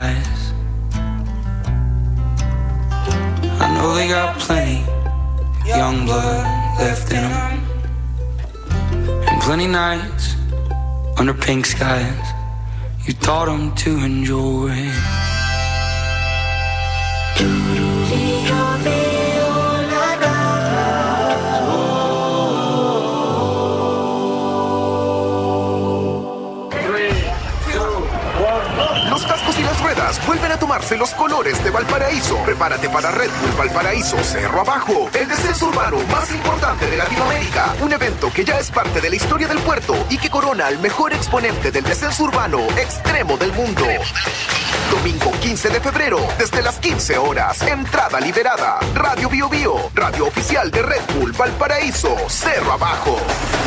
eyes. I know they got plenty young blood left in them, and plenty nights under pink skies you taught them to enjoy. Los cascos y las ruedas vuelven a tomarse los colores de Valparaíso. Prepárate para Red Bull Valparaíso Cerro Abajo, el descenso urbano más importante de Latinoamérica. Un evento que ya es parte de la historia del puerto y que corona al mejor exponente del descenso urbano extremo del mundo. Domingo 15 de febrero, desde las 15 horas. Entrada liberada. Radio Bio Bio, radio oficial de Red Bull Valparaíso Cerro Abajo.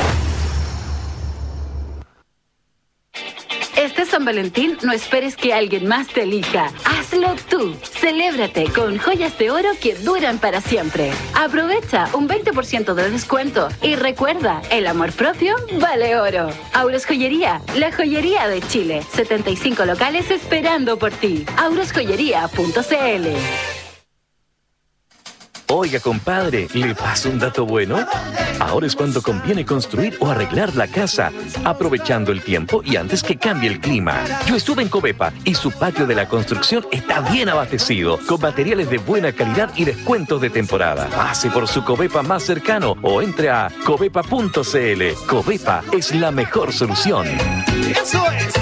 Este San Valentín no esperes que alguien más te elija. Hazlo tú. Celébrate con joyas de oro que duran para siempre. Aprovecha un 20% de descuento y recuerda, el amor propio vale oro. Auros Joyería, la joyería de Chile. 75 locales esperando por ti. aurosjoyería.cl. Oiga, compadre, ¿le paso un dato bueno? Ahora es cuando conviene construir o arreglar la casa, aprovechando el tiempo y antes que cambie el clima. Yo estuve en Covepa y su patio de la construcción está bien abastecido, con materiales de buena calidad y descuentos de temporada. Pase por su Covepa más cercano o entre a covepa.cl. Covepa es la mejor solución. ¡Eso es!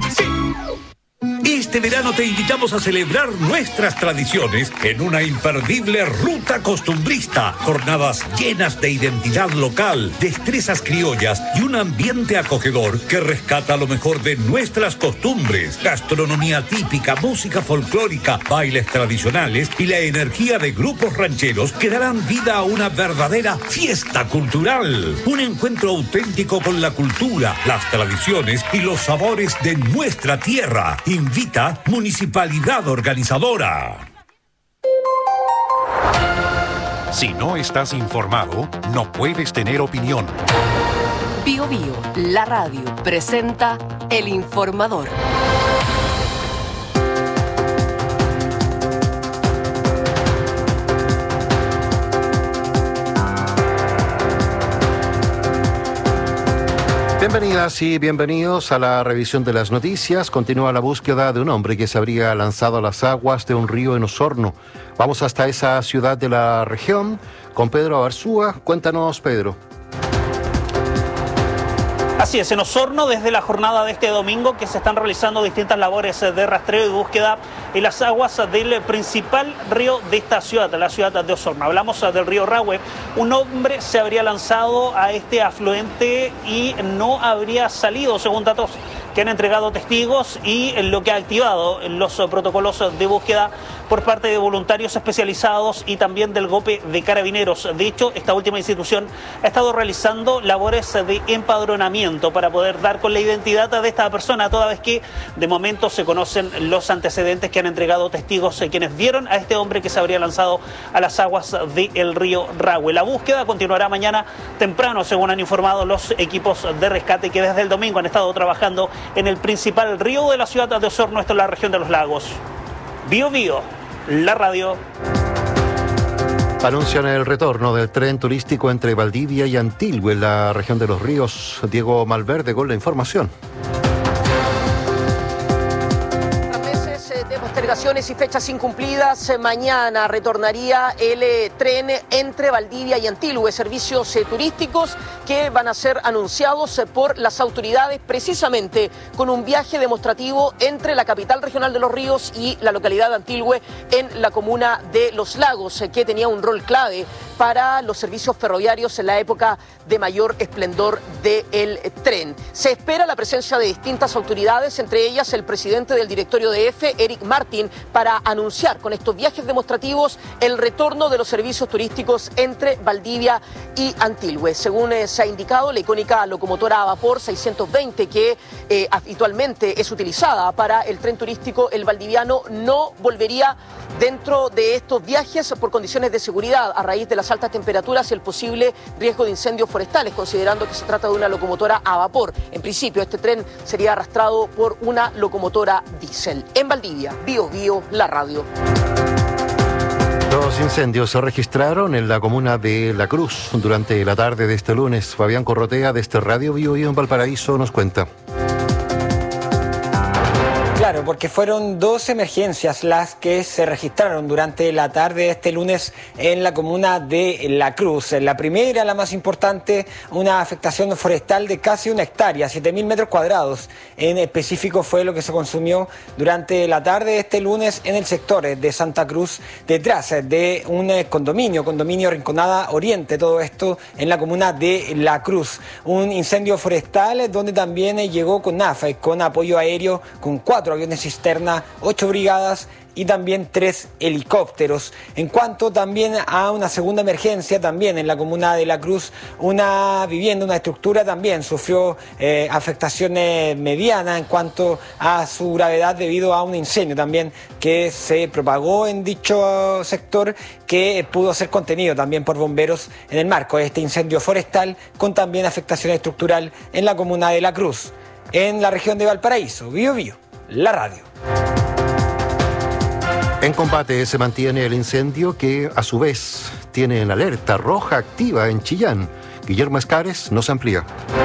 Este verano te invitamos a celebrar nuestras tradiciones en una imperdible ruta costumbrista. Jornadas llenas de identidad local, destrezas criollas y un ambiente acogedor que rescata lo mejor de nuestras costumbres. Gastronomía típica, música folclórica, bailes tradicionales y la energía de grupos rancheros que darán vida a una verdadera fiesta cultural. Un encuentro auténtico con la cultura, las tradiciones y los sabores de nuestra tierra. Invita Municipalidad Organizadora. Si no estás informado, no puedes tener opinión. Bio Bio, la radio, presenta El Informador. Bienvenidas y bienvenidos a la revisión de las noticias. Continúa la búsqueda de un hombre que se habría lanzado a las aguas de un río en Osorno. Vamos hasta esa ciudad de la región con Pedro Abarzúa. Cuéntanos, Pedro. Así es, en Osorno, desde la jornada de este domingo que se están realizando distintas labores de rastreo y búsqueda en las aguas del principal río de esta ciudad, la ciudad de Osorno. Hablamos del río Rahue. Un hombre se habría lanzado a este afluente y no habría salido, según datos que han entregado testigos y lo que ha activado los protocolos de búsqueda por parte de voluntarios especializados y también del GOPE de Carabineros. De hecho, esta última institución ha estado realizando labores de empadronamiento para poder dar con la identidad de esta persona, toda vez que de momento se conocen los antecedentes que han entregado testigos quienes vieron a este hombre que se habría lanzado a las aguas del río Rahue. La búsqueda continuará mañana temprano, según han informado los equipos de rescate que desde el domingo han estado trabajando en el principal río de la ciudad de Osorno, esto en la región de los lagos. Bio Bio, la radio. Anuncian el retorno del tren turístico entre Valdivia y Antilhue, en la región de los ríos. Diego Malverde con la información. De postergaciones y fechas incumplidas, mañana retornaría el tren entre Valdivia y Antilhue, servicios turísticos que van a ser anunciados por las autoridades precisamente con un viaje demostrativo entre la capital regional de Los Ríos y la localidad de Antilhue en la comuna de Los Lagos, que tenía un rol clave para los servicios ferroviarios en la época de mayor esplendor del tren. Se espera la presencia de distintas autoridades, entre ellas el presidente del directorio de EFE, Eric Martin, para anunciar con estos viajes demostrativos el retorno de los servicios turísticos entre Valdivia y Antilhue. Según se ha indicado, la icónica locomotora a vapor 620, que habitualmente es utilizada para el tren turístico, el valdiviano, no volvería dentro de estos viajes por condiciones de seguridad a raíz de las altas temperaturas y el posible riesgo de incendios forestales, considerando que se trata de una locomotora a vapor. En principio, este tren sería arrastrado por una locomotora diésel. En Valdivia, Valdivia. Bío Bío, la radio. Los incendios se registraron en la comuna de La Cruz durante la tarde de este lunes. Fabián Corrotea, desde Radio Bío Bío en Valparaíso, nos cuenta. Claro, porque fueron 2 emergencias las que se registraron durante la tarde de este lunes en la comuna de La Cruz. La primera, la más importante, una afectación forestal de casi 1 hectárea, 7.000 metros cuadrados. En específico fue lo que se consumió durante la tarde de este lunes en el sector de Santa Cruz, detrás de un condominio Rinconada Oriente, todo esto en la comuna de La Cruz. Un incendio forestal donde también llegó con NAF, con apoyo aéreo, con 4 aviones cisterna, 8 brigadas y también 3 helicópteros. En cuanto también a una segunda emergencia, también en la comuna de La Cruz, una vivienda, una estructura también sufrió afectaciones medianas en cuanto a su gravedad debido a un incendio también que se propagó en dicho sector, que pudo ser contenido también por bomberos en el marco de este incendio forestal, con también afectación estructural en la comuna de La Cruz. En la región de Valparaíso, Bío Bío, la radio. En combate se mantiene el incendio que, a su vez, tiene en alerta roja activa en Chillán. Guillermo Escares nos amplía.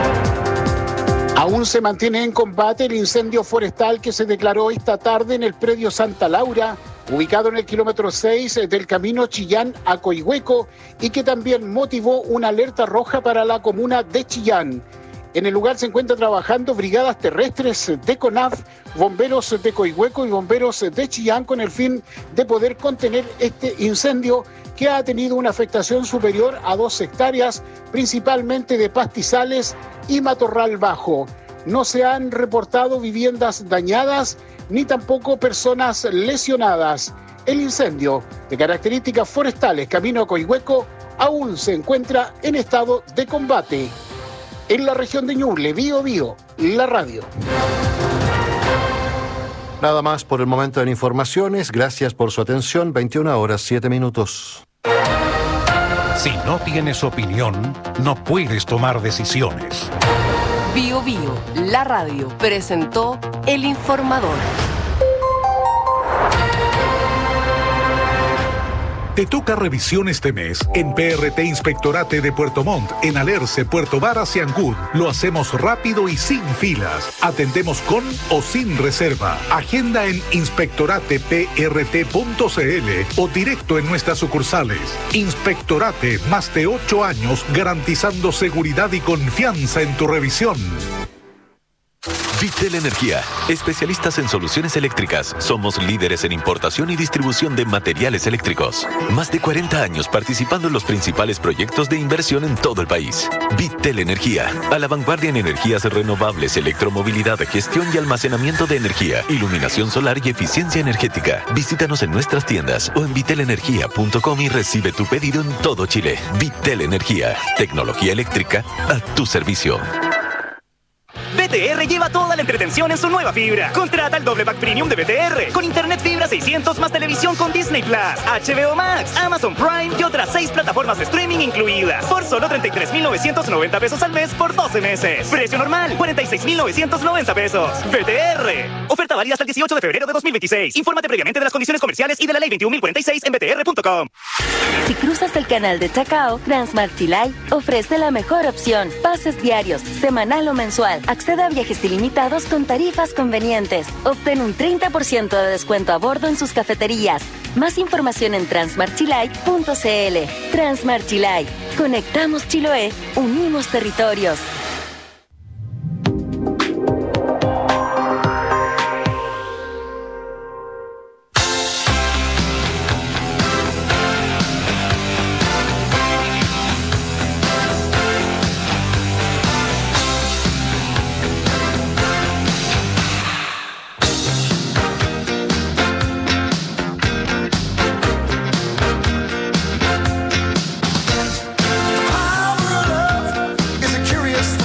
Aún se mantiene en combate el incendio forestal que se declaró esta tarde en el predio Santa Laura, ubicado en el kilómetro 6 del camino Chillán a Coihueco, y que también motivó una alerta roja para la comuna de Chillán. En el lugar se encuentran trabajando brigadas terrestres de CONAF, bomberos de Coihueco y bomberos de Chillán, con el fin de poder contener este incendio que ha tenido una afectación superior a 2 hectáreas, principalmente de pastizales y matorral bajo. No se han reportado viviendas dañadas ni tampoco personas lesionadas. El incendio, de características forestales camino a Coihueco, aún se encuentra en estado de combate. En la región de Ñuble, Bío Bío, la radio. Nada más por el momento en informaciones. Gracias por su atención. 21:07. Si no tienes opinión, no puedes tomar decisiones. Bío Bío, la radio, presentó El Informador. Te toca revisión este mes en PRT Inspectorate de Puerto Montt, en Alerce, Puerto Varas y Ancud. Lo hacemos rápido y sin filas. Atendemos con o sin reserva. Agenda en inspectorateprt.cl o directo en nuestras sucursales. Inspectorate, más de 8 años garantizando seguridad y confianza en tu revisión. Vitel Energía, especialistas en soluciones eléctricas. Somos líderes en importación y distribución de materiales eléctricos. Más de 40 años participando en los principales proyectos de inversión en todo el país. Vitel Energía, a la vanguardia en energías renovables, electromovilidad, gestión y almacenamiento de energía, iluminación solar y eficiencia energética. Visítanos en nuestras tiendas o en vitelenergia.com y recibe tu pedido en todo Chile. Vitel Energía, tecnología eléctrica a tu servicio. BTR lleva toda la entretención en su nueva fibra. Contrata el doble pack premium de BTR con internet fibra 600 más televisión con Disney Plus, HBO Max, Amazon Prime y otras 6 plataformas de streaming incluidas por solo 33.990 pesos al mes por 12 meses. Precio normal, 46.990 pesos. BTR. Oferta válida hasta el 18 de febrero de 2026. Infórmate previamente de las condiciones comerciales y de la ley 21.046 en btr.com. Si cruzas el canal de Chacao, Transmart Chilay ofrece la mejor opción. Pases diarios, semanal o mensual. Accede a viajes ilimitados con tarifas convenientes. Obtén un 30% de descuento a bordo en sus cafeterías. Más información en transmartchilay.cl. Transmart Chilay. Conectamos Chiloé. Unimos territorios. Power of love is a curious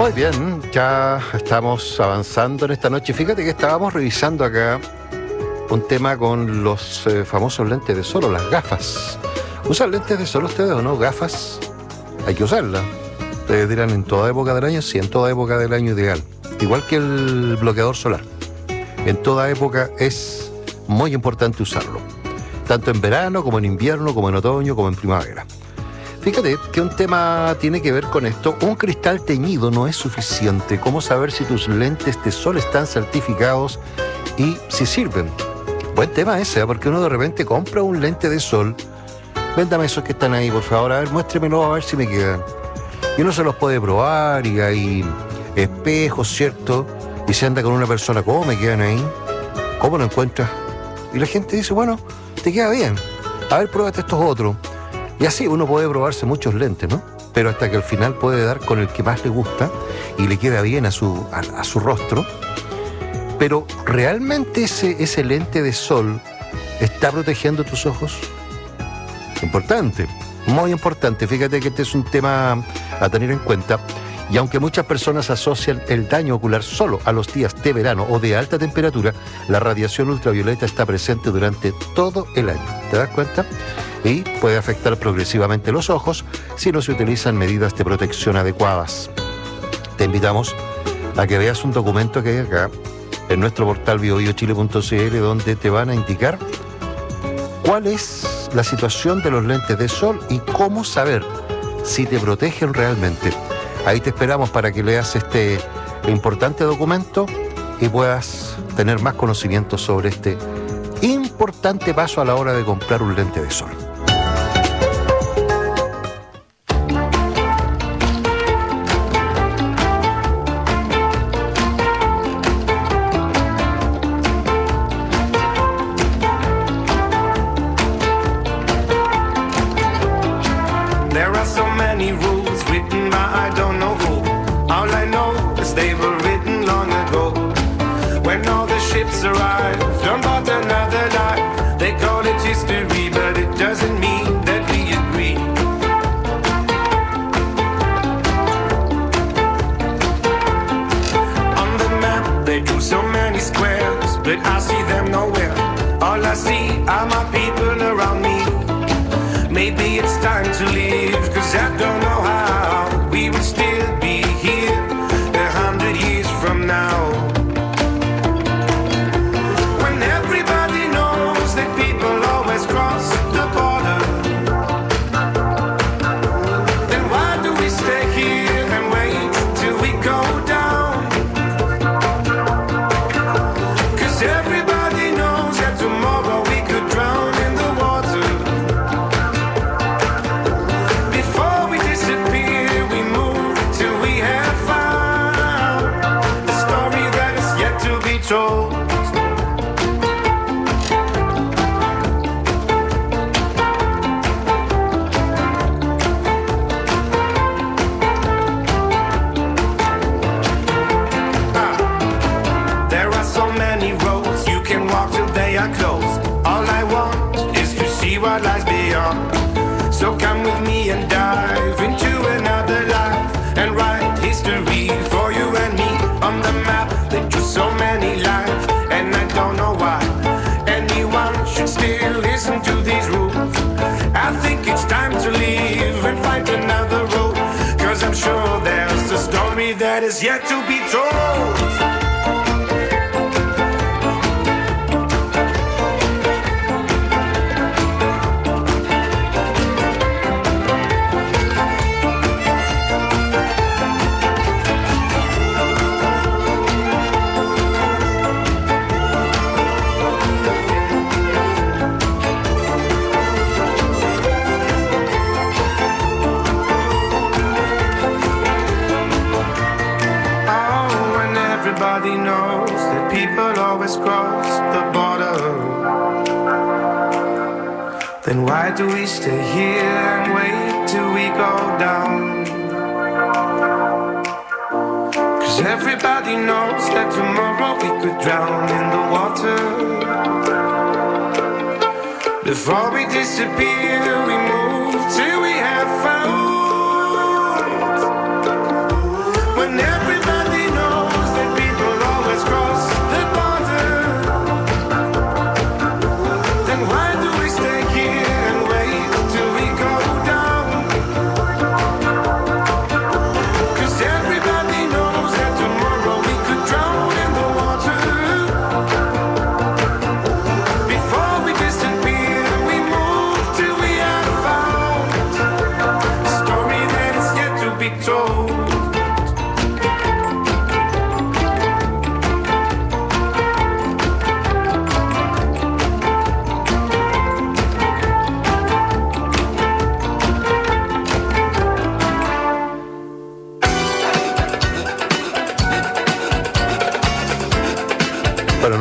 Muy bien, ya estamos avanzando en esta noche. Fíjate que estábamos revisando acá un tema con los famosos lentes de sol o las gafas. ¿Usan lentes de sol ustedes o no? ¿Gafas? Hay que usarlas. Ustedes dirán, ¿en toda época del año? Sí, en toda época del año ideal. Igual que el bloqueador solar. En toda época es muy importante usarlo. Tanto en verano, como en invierno, como en otoño, como en primavera. Fíjate que un tema tiene que ver con esto. Un cristal teñido no es suficiente. ¿Cómo saber si tus lentes de sol están certificados y si sirven? Buen tema ese, porque uno de repente compra un lente de sol. Véndame esos que están ahí, por favor. A ver, muéstremelo a ver si me quedan. Y uno se los puede probar y hay espejos, ¿cierto? Y se anda con una persona, ¿cómo me quedan ahí? ¿Cómo lo encuentras? Y la gente dice, bueno, te queda bien. A ver, pruébate estos otros. Y así uno puede probarse muchos lentes, ¿no? Pero hasta que al final puede dar con el que más le gusta y le queda bien a su rostro. Pero ¿realmente ese lente de sol está protegiendo tus ojos? Importante, muy importante. Fíjate que este es un tema a tener en cuenta. Y aunque muchas personas asocian el daño ocular solo a los días de verano o de alta temperatura, la radiación ultravioleta está presente durante todo el año. ¿Te das cuenta? Y puede afectar progresivamente los ojos si no se utilizan medidas de protección adecuadas. Te invitamos a que veas un documento que hay acá en nuestro portal biobiochile.cl, donde te van a indicar cuál es la situación de los lentes de sol y cómo saber si te protegen realmente. Ahí te esperamos para que leas este importante documento y puedas tener más conocimiento sobre este importante paso a la hora de comprar un lente de sol. That is yet to be told. Everybody knows that people always cross the border. Then why do we stay here and wait till we go down? 'Cause everybody knows that tomorrow we could drown in the water. Before we disappear, we move till we have found. Whenever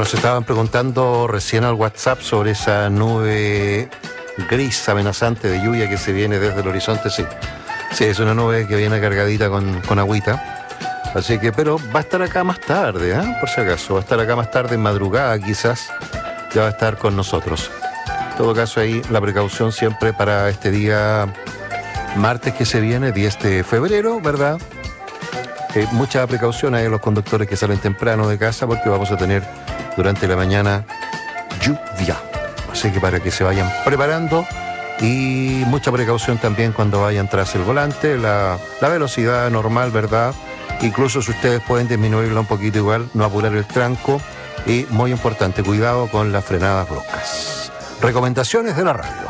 nos estaban preguntando recién al WhatsApp sobre esa nube gris amenazante de lluvia que se viene desde el horizonte. Sí, es una nube que viene cargadita con agüita. Así que, pero va a estar acá más tarde, por si acaso. Va a estar acá más tarde, en madrugada quizás. Ya va a estar con nosotros. En todo caso, ahí la precaución siempre para este día martes que se viene, 10 de febrero, ¿verdad? Mucha precaución a los conductores que salen temprano de casa porque vamos a tener durante la mañana lluvia. Así que para que se vayan preparando y mucha precaución también cuando vayan tras el volante, la velocidad normal, ¿verdad? Incluso si ustedes pueden disminuirla un poquito igual, no apurar el tranco y muy importante, cuidado con las frenadas bruscas. Recomendaciones de la radio.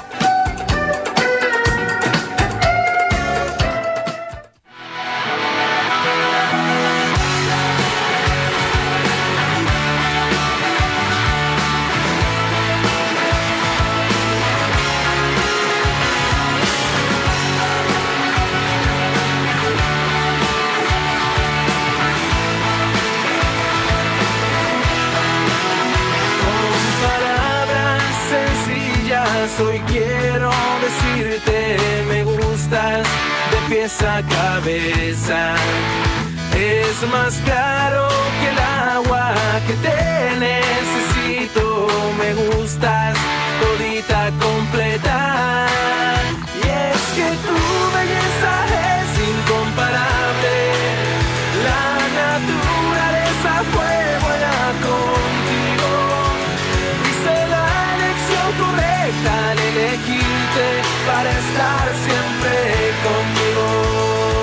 Hoy quiero decirte me gustas de pies a cabeza. Es más caro que el agua que te necesito. Me gustas todita completa. Y es que tu belleza es incomparable. La naturaleza fue buena contigo. Hice la elección correcta al elegirte para estar siempre conmigo.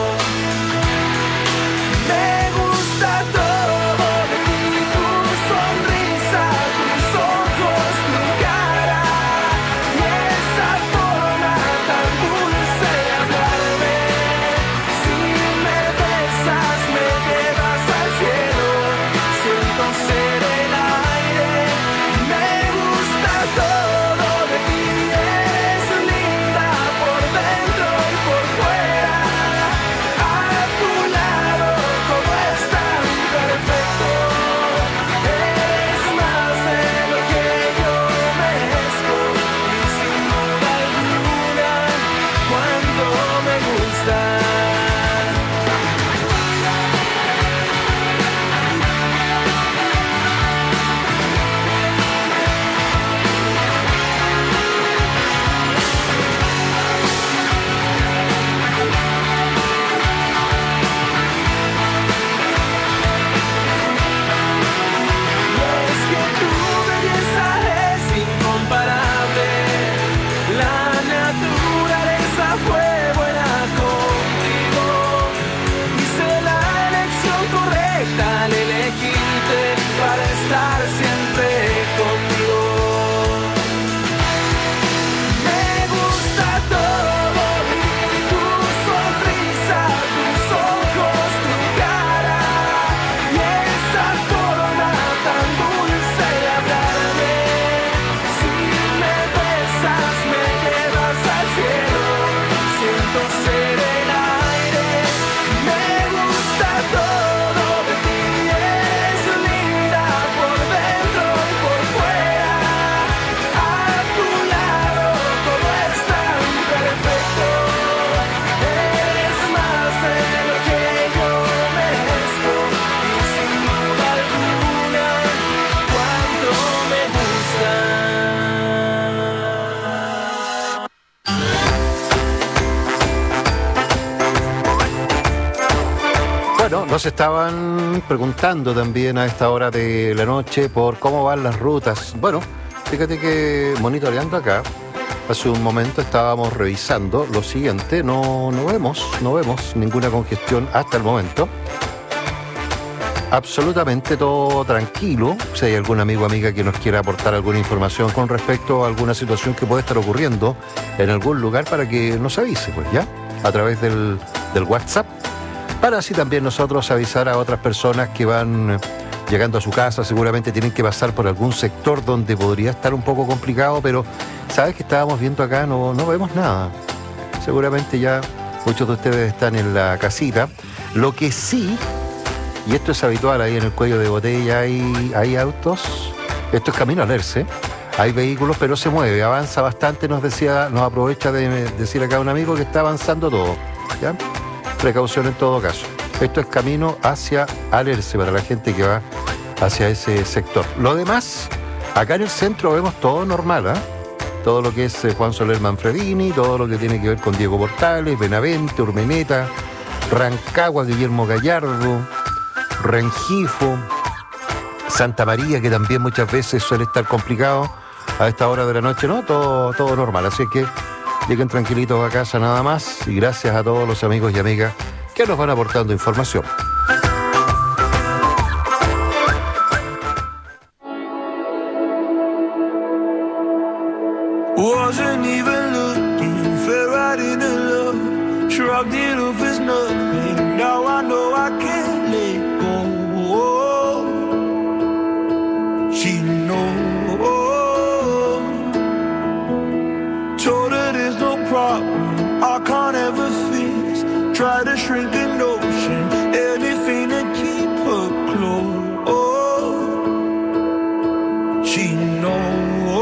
Me gusta todo de ti, tu sonrisa, tus ojos, tu cara y esa forma tan dulce de hablarme. Si me besas me llevas al cielo, siento ser el aire. Me gusta todo de ti, eres linda por dentro y por fuera. A tu lado todo es tan perfecto. Eres más de lo que yo merezco y sin duda alguna cuando me gustas. Es que tu belleza es incomparable. La naturaleza fue buena contigo. Hice la elección correcta al elegirte para estar siempre contigo. Me gusta todo de ti, tu sonrisa, tus ojos, tu cara y esa forma tan dulce de hablarme. Si me besas me llevas al cielo, siento ser el aire. Me gusta todo de ti, eres linda por dentro y por fuera. A tu lado todo es tan perfecto. Eres más de lo que yo merezco y sin duda alguna cuánto me Bueno, nos estaban preguntando también a esta hora de la noche por cómo van las rutas. Bueno, fíjate que monitoreando acá, hace un momento estábamos revisando lo siguiente, no vemos ninguna congestión hasta el momento. Absolutamente todo tranquilo. Si hay algún amigo o amiga que nos quiera aportar alguna información con respecto a alguna situación que puede estar ocurriendo en algún lugar, para que nos avise, pues ya, a través del WhatsApp, para así también nosotros avisar a otras personas que van llegando a su casa. Seguramente tienen que pasar por algún sector donde podría estar un poco complicado, pero sabes que estábamos viendo acá, no vemos nada. Seguramente ya muchos de ustedes están en la casita. Lo que sí, y esto es habitual ahí en el cuello de botella, hay autos Esto es camino al Erce. Hay vehículos, pero se mueve, avanza bastante, nos aprovecha de decir acá un amigo que está avanzando todo, ¿ya? Precaución en todo caso. Esto es camino hacia Alerce para la gente que va hacia ese sector. Lo demás, acá en el centro vemos todo normal, ¿eh? Todo lo que es Juan Soler Manfredini, todo lo que tiene que ver con Diego Portales, Benavente, Urmeneta, Rancagua, Guillermo Gallardo, Rengifo, Santa María, que también muchas veces suele estar complicado a esta hora de la noche, ¿no? Todo normal, así que lleguen tranquilitos a casa nada más y gracias a todos los amigos y amigas que nos van aportando información. Wasn't even looking, fell right into love, shrugged it off as nothing, now I know I can't let go. She knows, told her there's no problem I can't ever fix, try to shrink an ocean, anything to keep her close. She knows.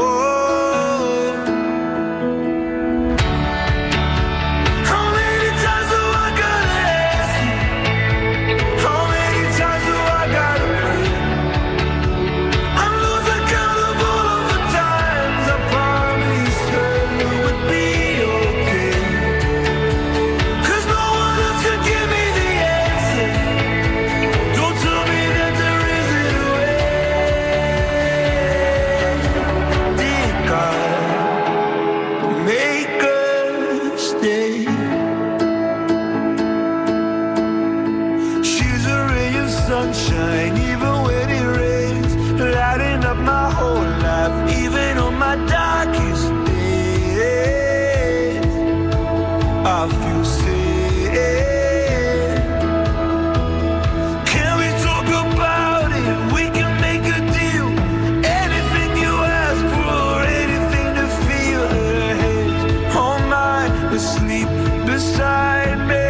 Sunshine, even when it rains, lighting up my whole life, even on my darkest days. I feel safe. Can we talk about it? We can make a deal. Anything you ask for, anything to feel. Her head on mine, asleep beside me.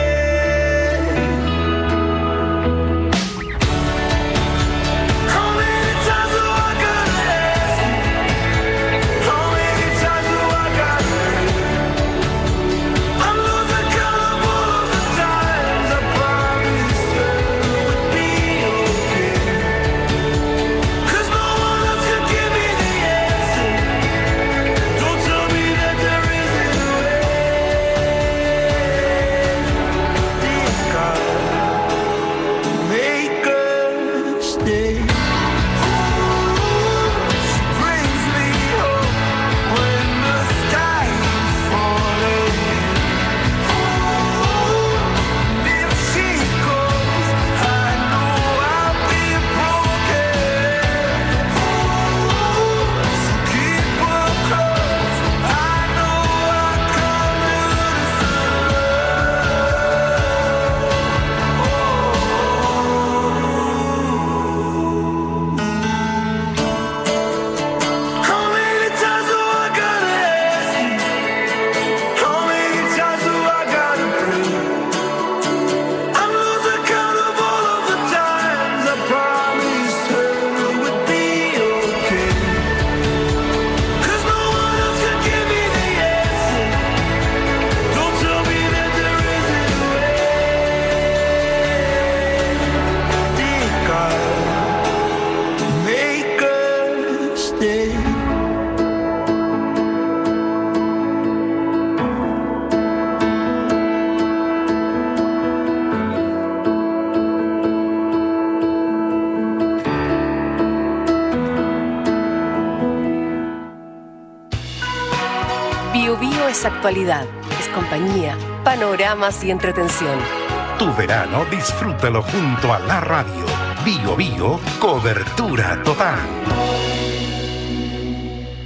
Actualidad, es compañía, panoramas y entretención. Tu verano disfrútalo junto a la radio. Bio Bio, cobertura total.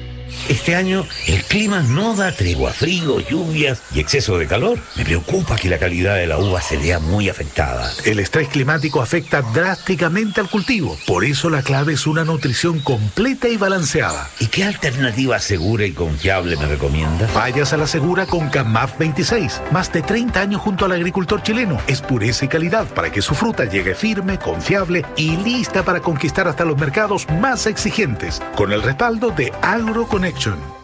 Este año el clima no da tregua, frío, lluvias y exceso de calor. Me preocupa que la calidad de la uva se vea muy afectada. El estrés climático afecta drásticamente al cultivo. Por eso la clave es una nutrición completa y balanceada. ¿Y qué alternativa segura y confiable me recomienda? Vayas a la segura con CAMAF 26. Más de 30 años junto al agricultor chileno. Es pureza y calidad para que su fruta llegue firme, confiable y lista para conquistar hasta los mercados más exigentes. Con el respaldo de AgroConnection.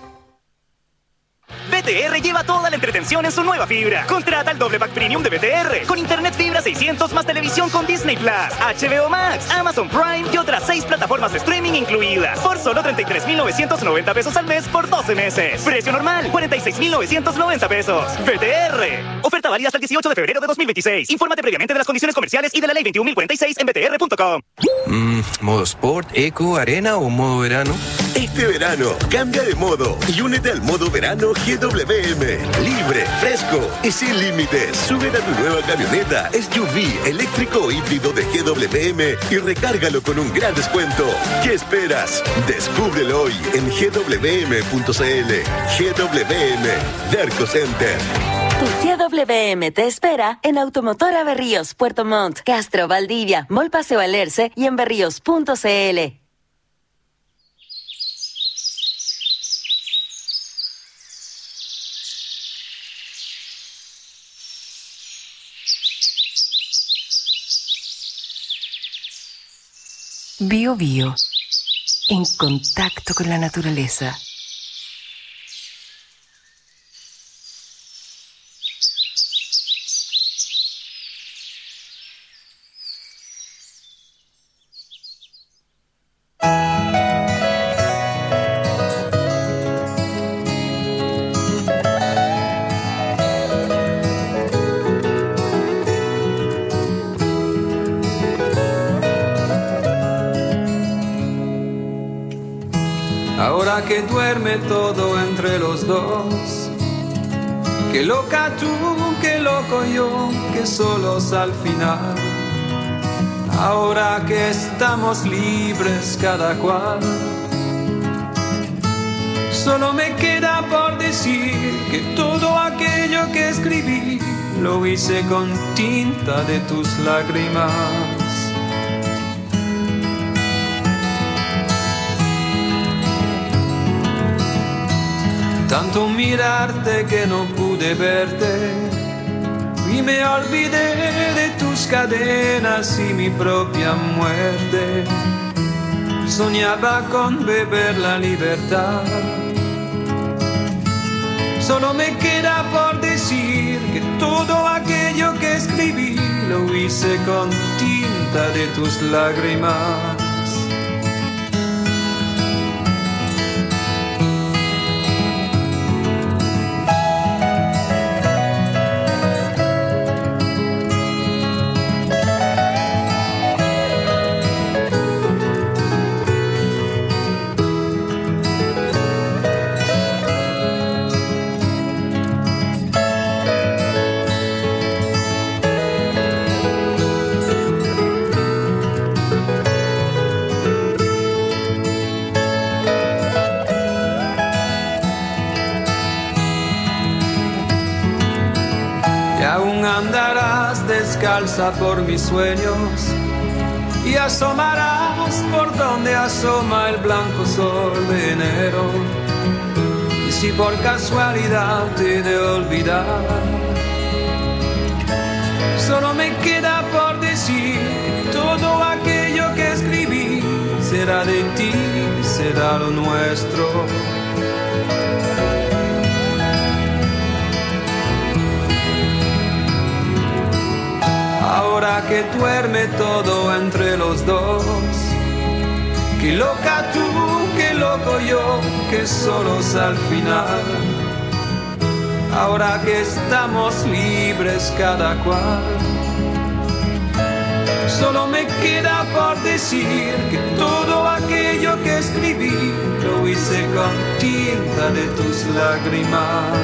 BTR lleva toda la entretención en su nueva fibra. Contrata el doble pack premium de BTR con internet fibra 600 más televisión con Disney Plus, HBO Max, Amazon Prime y otras 6 plataformas de streaming incluidas por solo 33,990 pesos al mes por 12 meses. Precio normal 46,990 pesos. BTR. Oferta válida hasta el 18 de febrero de 2026. Infórmate previamente de las condiciones comerciales y de la ley 21.046 en btr.com. ¿Modo Sport, Eco, Arena o modo verano? Este verano, cambia de modo y únete al modo verano GWM. Libre, fresco y sin límites. Sube a tu nueva camioneta SUV eléctrico o híbrido de GWM y recárgalo con un gran descuento. ¿Qué esperas? Descúbrelo hoy en gwm.cl. GWM, Derco Center. Tu GWM te espera en Automotora Berríos, Puerto Montt, Castro, Valdivia, Mall Paseo Alerce y en berríos.cl. Bio Bio, en contacto con la naturaleza. Ahora que duerme todo entre los dos, qué loca tú, qué loco yo, que solos al final. Ahora que estamos libres cada cual, solo me queda por decir que todo aquello que escribí lo hice con tinta de tus lágrimas. Tanto mirarte que no pude verte y me olvidé de tus cadenas y mi propia muerte. Soñaba con beber la libertad. Solo me queda por decir que todo aquello que escribí lo hice con tinta de tus lágrimas. Andarás descalza por mis sueños y asomarás por donde asoma el blanco sol de enero. Y si por casualidad te he de olvidar, solo me queda por decir todo aquello que escribí será de ti, será lo nuestro. Ahora que duerme todo entre los dos, qué loca tú, qué loco yo, que solos al final. Ahora que estamos libres cada cual, solo me queda por decir que todo aquello que escribí lo hice con tinta de tus lágrimas.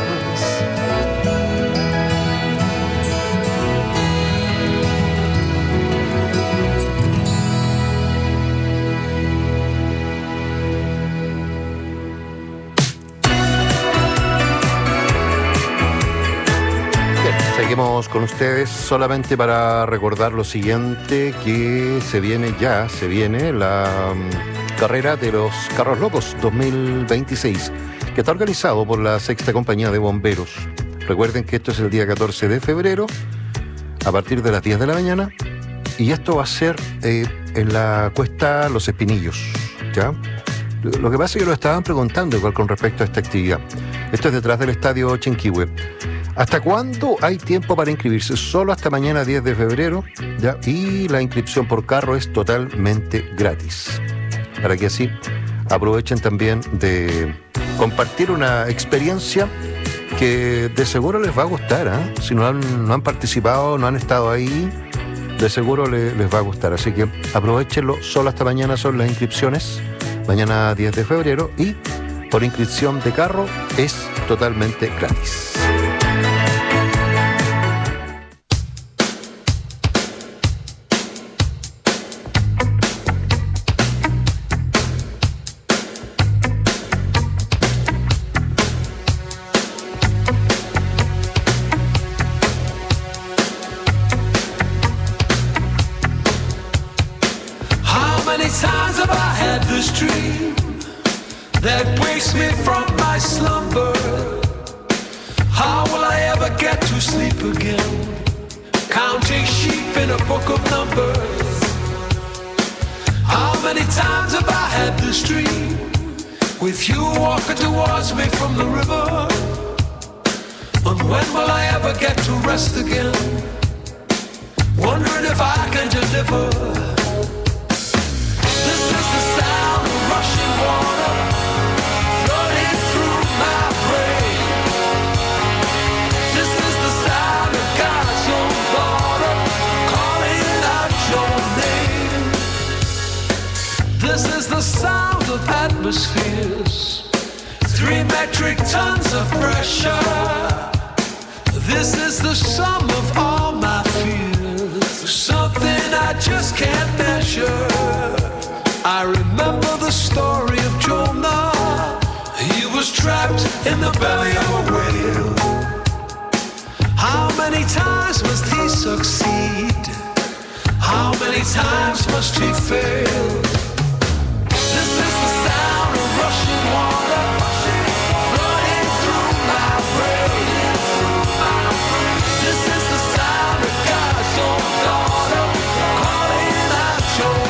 Seguimos con ustedes solamente para recordar lo siguiente, que se viene la carrera de los Carros Locos 2026, que está organizado por la Sexta Compañía de Bomberos. Recuerden que esto es el día 14 de febrero, a partir de las 10 de la mañana, y esto va a ser en la cuesta Los Espinillos, ¿ya? Lo que pasa es que lo estaban preguntando igual con respecto a esta actividad. Esto es detrás del Estadio Chinquihue. ¿Hasta cuándo hay tiempo para inscribirse? Solo hasta mañana 10 de febrero, ¿ya? Y la inscripción por carro es totalmente gratis, para que así aprovechen también de compartir una experiencia que de seguro les va a gustar, ¿eh? Si no han participado, no han estado ahí, de seguro les va a gustar. Así que aprovechenlo, solo hasta mañana son las inscripciones, mañana 10 de febrero, y por inscripción de carro es totalmente gratis. times have I had this dream that wakes me from my slumber? How will I ever get to sleep again? Counting sheep in a book of numbers. How many times have I had this dream with you walking towards me from the river? And when will I ever get to rest again? Wondering if I can deliver. This is the sound of rushing water flooding through my brain. This is the sound of God's own daughter calling out your name. This is the sound of atmospheres, 3 metric tons of pressure. This is the sum of all my fears, something I just can't measure. I remember the story of Jonah. He was trapped in the belly of a whale. How many times must he succeed? How many times must he fail? This is the sound of rushing water flooding through my brain. This is the sound of God's own daughter calling out your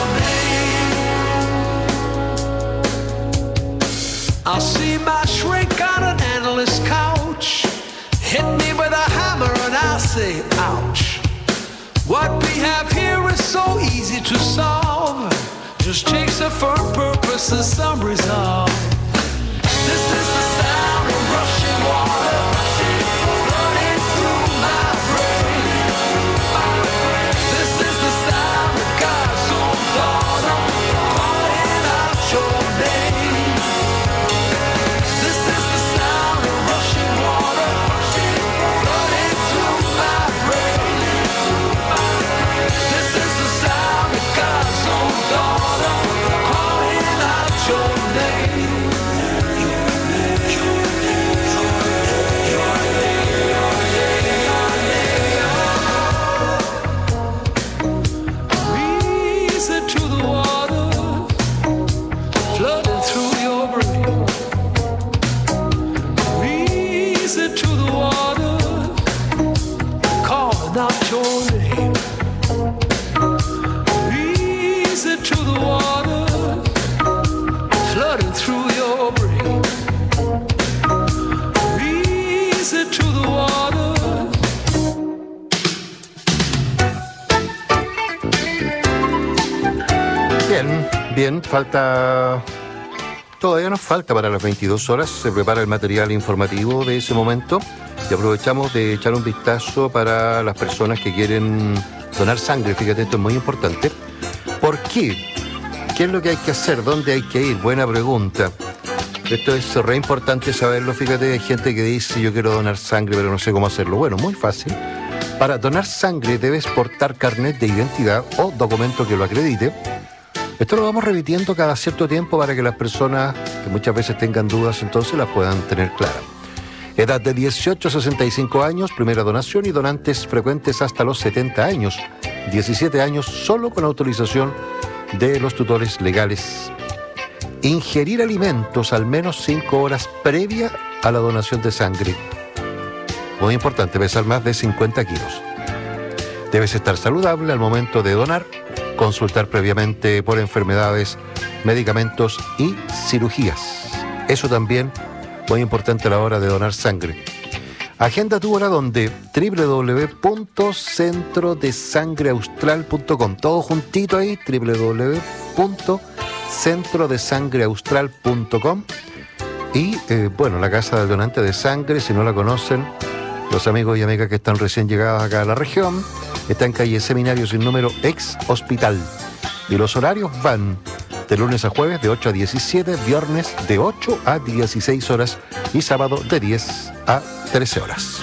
name. I'll see my shrink on an endless couch, hit me with a hammer and I'll say ouch. What we have here is so easy to solve, just takes a firm purpose and some resolve. This is the sound of rushing water flooding through my brain. This is the sound of God's own daughter calling out your name. This is the sound of rushing water flooding through my brain. This is the sound of God's own daughter calling out your name. Reason to the water flooding through your brain. Reason to the water calling out your name. Reason to the water flooding through your brain. Reason to the water. Bien, todavía nos falta para las 22 horas, se prepara el material informativo de ese momento y aprovechamos de echar un vistazo para las personas que quieren donar sangre. Fíjate, esto es muy importante. ¿Por qué? ¿Qué es lo que hay que hacer? ¿Dónde hay que ir? Buena pregunta. Esto es re importante saberlo. Fíjate, hay gente que dice yo quiero donar sangre pero no sé cómo hacerlo. Bueno, muy fácil. Para donar sangre debes portar carnet de identidad o documento que lo acredite. Esto lo vamos repitiendo cada cierto tiempo para que las personas que muchas veces tengan dudas entonces las puedan tener claras. Edad de 18 a 65 años, primera donación y donantes frecuentes hasta los 70 años. 17 años solo con autorización de los tutores legales. Ingerir alimentos al menos 5 horas previa a la donación de sangre. Muy importante, pesar más de 50 kilos. Debes estar saludable al momento de donar, consultar previamente por enfermedades, medicamentos y cirugías. Eso también muy importante a la hora de donar sangre. Agenda tu hora donde www.centrodesangreaustral.com. Todo juntito ahí, www.centrodesangreaustral.com. Y bueno, la casa del donante de sangre, si no la conocen, los amigos y amigas que están recién llegados acá a la región, está en calle Seminario sin número, ex hospital. Y los horarios van de lunes a jueves de 8 a 17, viernes de 8 a 16 horas y sábado de 10 a 13 horas.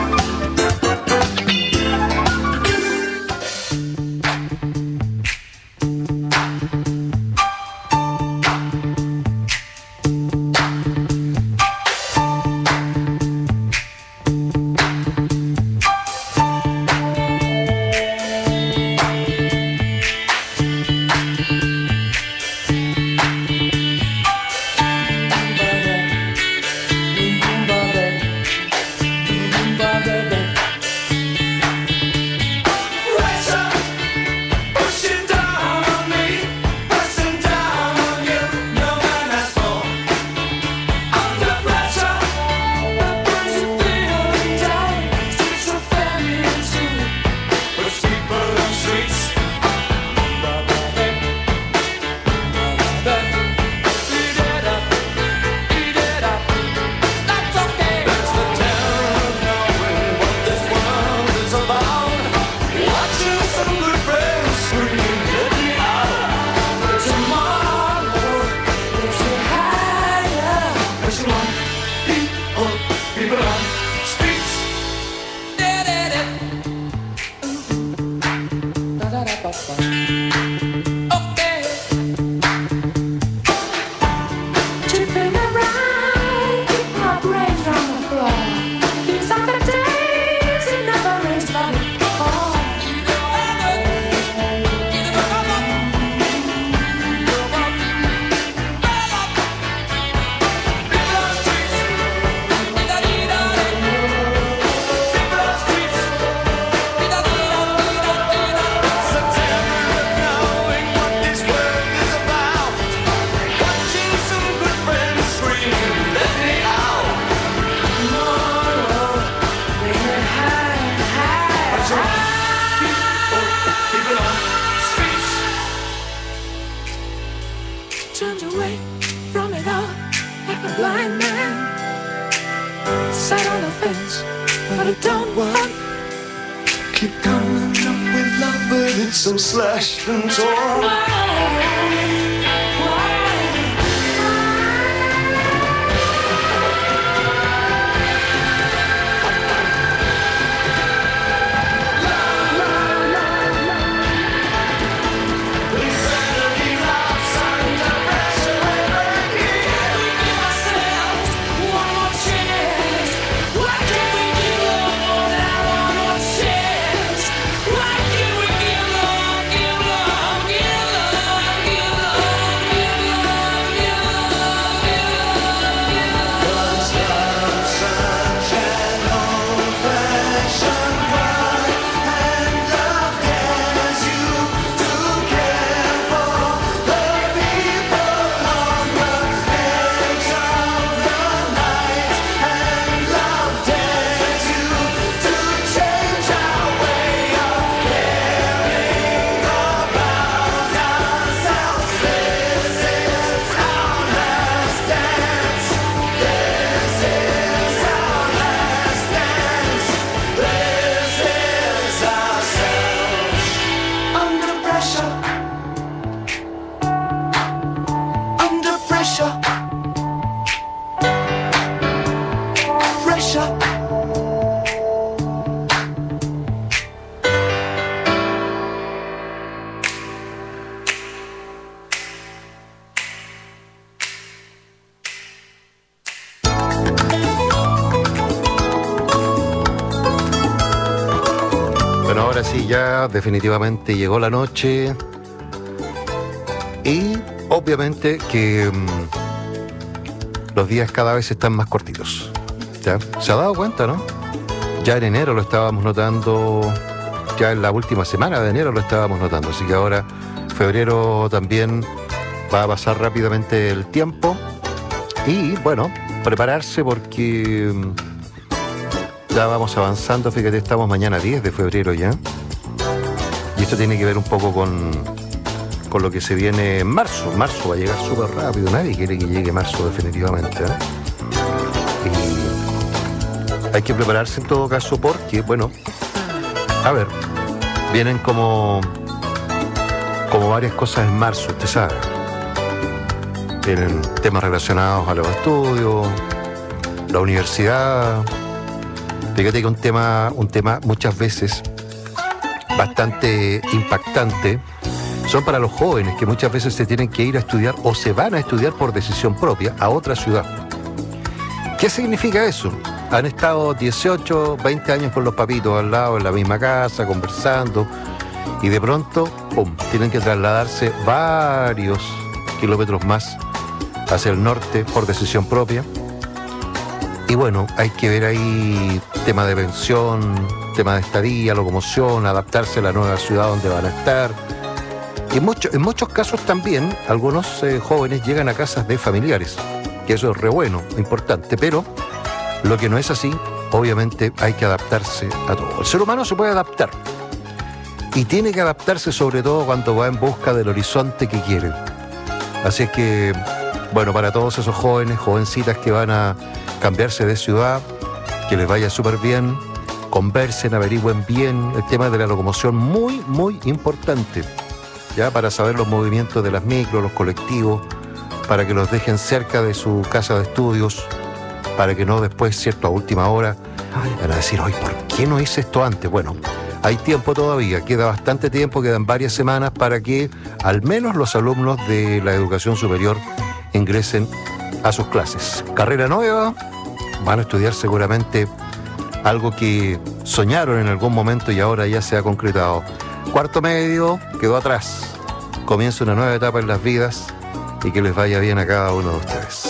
So slashed and torn. ahora sí, ya definitivamente llegó la noche y obviamente que los días cada vez están más cortitos. ¿Ya? ¿Se ha dado cuenta, no? Ya en enero lo estábamos notando, ya en la última semana de enero lo estábamos notando, así que ahora febrero también va a pasar rápidamente el tiempo y bueno, prepararse porque ya vamos avanzando. Fíjate, estamos mañana 10 de febrero ya y esto tiene que ver un poco con lo que se viene en marzo. Marzo va a llegar súper rápido, nadie quiere que llegue marzo definitivamente, ¿eh? Y hay que prepararse en todo caso porque, bueno, a ver, vienen como varias cosas en marzo, usted sabe. Tienen temas relacionados a los estudios, la universidad. Fíjate que un tema muchas veces bastante impactante son para los jóvenes que muchas veces se tienen que ir a estudiar o se van a estudiar por decisión propia a otra ciudad. ¿Qué significa eso? Han estado 18, 20 años con los papitos al lado en la misma casa, conversando, y de pronto, ¡pum!, tienen que trasladarse varios kilómetros más hacia el norte por decisión propia. Y bueno, hay que ver ahí tema de pensión, tema de estadía, locomoción, adaptarse a la nueva ciudad donde van a estar. Y en muchos casos también algunos jóvenes llegan a casas de familiares, que eso es re bueno, importante, pero lo que no es así, obviamente hay que adaptarse a todo. El ser humano se puede adaptar y tiene que adaptarse sobre todo cuando va en busca del horizonte que quiere. Así es que, bueno, para todos esos jóvenes, jovencitas que van a cambiarse de ciudad, que les vaya súper bien, conversen, averigüen bien el tema de la locomoción, muy, muy importante, ya para saber los movimientos de las micros, los colectivos, para que los dejen cerca de su casa de estudios, para que no después, cierto, a última hora, van a decir, oye, ¿por qué no hice esto antes? Bueno, hay tiempo todavía, queda bastante tiempo, quedan varias semanas para que al menos los alumnos de la educación superior ingresen a sus clases. Carrera nueva, van a estudiar seguramente algo que soñaron en algún momento y ahora ya se ha concretado. Cuarto medio quedó atrás. Comienza una nueva etapa en las vidas y que les vaya bien a cada uno de ustedes.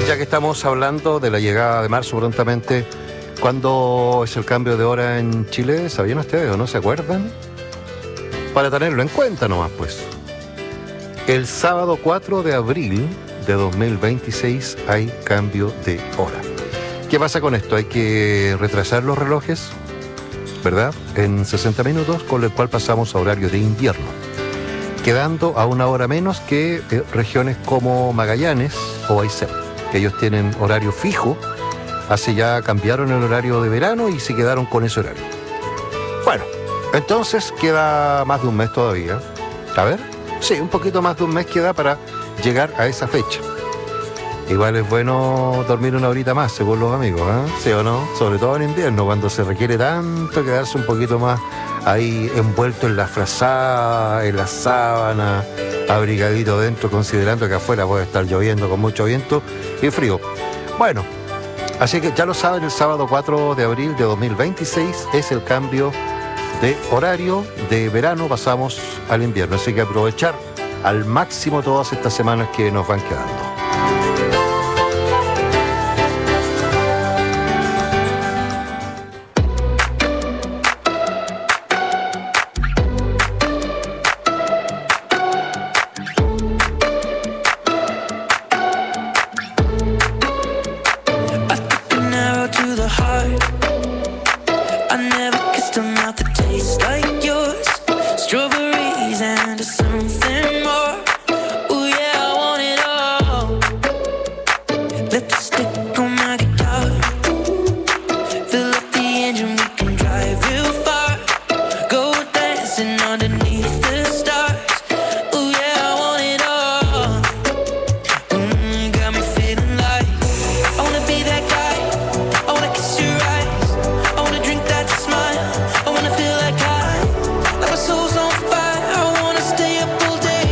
ya que estamos hablando de la llegada de marzo prontamente, ¿cuándo es el cambio de hora en Chile? ¿Sabían ustedes o no se acuerdan? Para tenerlo en cuenta nomás, pues. El sábado 4 de abril de 2026 hay cambio de hora. ¿Qué pasa con esto? Hay que retrasar los relojes, ¿verdad? En 60 minutos, con el cual pasamos a horario de invierno, quedando a una hora menos que regiones como Magallanes o Aysén, que ellos tienen horario fijo. Hace ya cambiaron el horario de verano y se quedaron con ese horario. Bueno, entonces queda más de un mes todavía. A ver, sí, un poquito más de un mes queda para llegar a esa fecha. Igual es bueno dormir una horita más, según los amigos, ¿eh? ¿Sí o no? Sobre todo en invierno, cuando se requiere tanto quedarse un poquito más ahí envuelto en la frazada, en la sábana, abrigadito dentro, considerando que afuera puede estar lloviendo con mucho viento y frío. Bueno, así que ya lo saben, el sábado 4 de abril de 2026 es el cambio de horario. De verano pasamos al invierno, así que aprovechar al máximo todas estas semanas que nos van quedando. Soul's on fire, I wanna stay up all day.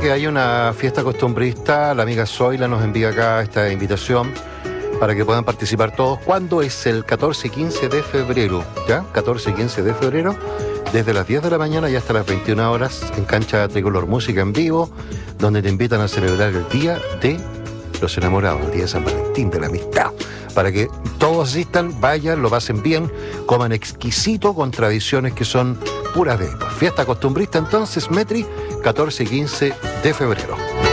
que hay una fiesta costumbrista. La amiga Zoila nos envía acá esta invitación para que puedan participar todos. ¿Cuándo es? El 14 y 15 de febrero, ¿ya? 14 y 15 de febrero, desde las 10 de la mañana y hasta las 21 horas en Cancha Tricolor, música en vivo, donde te invitan a celebrar el Día de los Enamorados, el Día de San Valentín, de la amistad. Para que todos asistan, vayan, lo pasen bien, coman exquisito con tradiciones que son puras de ellos. Fiesta costumbrista entonces, Metri, 14 y 15 de febrero.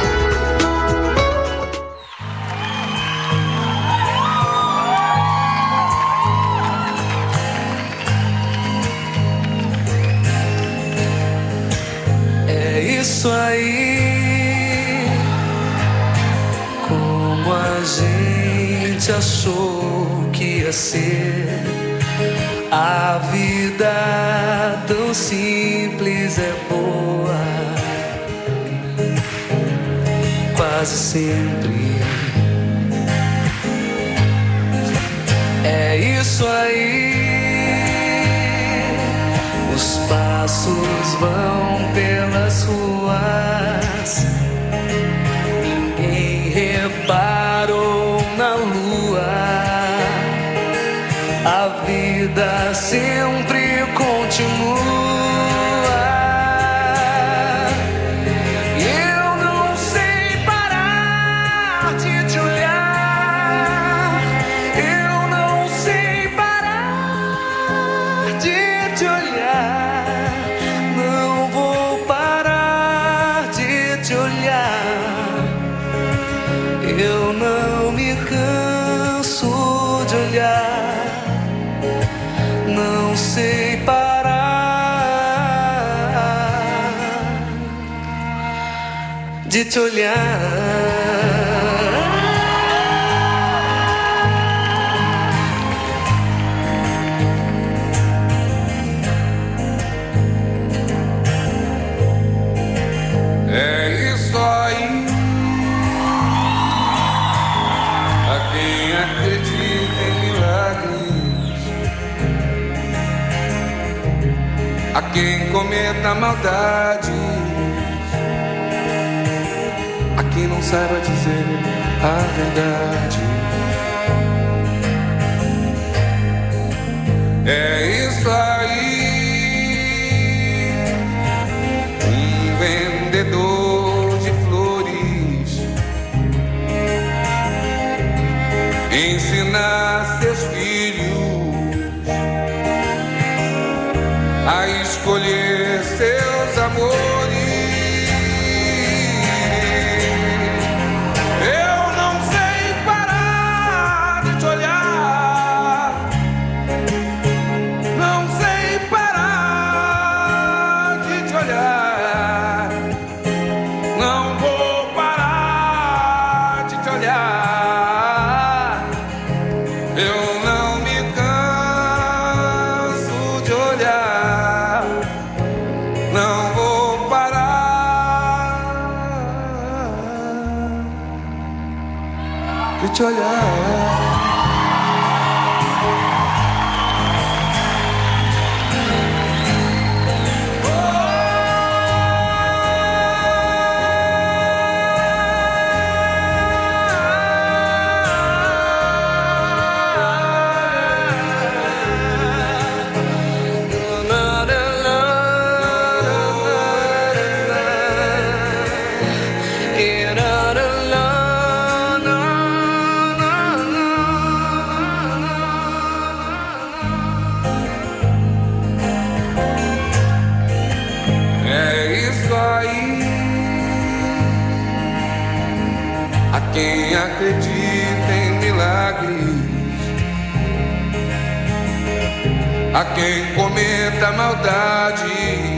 Isso aí, como a gente achou que ia ser. A vida tão simples é boa, quase sempre. É isso aí. Os passos vão pelas ruas, ninguém reparou na lua. A vida sempre continua. E eu não sei parar de te olhar. Eu não sei parar de te olhar. Não vou parar de te olhar. Eu não me canso de olhar. Não sei parar de te olhar. É isso aí. A quem acredita em milagres, a quem cometa maldades, a quem não saiba dizer a verdade. É isso aí. Um vendedor de flores ensina seus filhos a escolher seus amores. Eu não sei parar de te olhar. Não sei parar de te olhar. Não vou parar de te olhar. Eu não me canso de olhar. Não vou parar de te olhar. É isso aí. A quem acredita em milagres, a quem cometa maldade,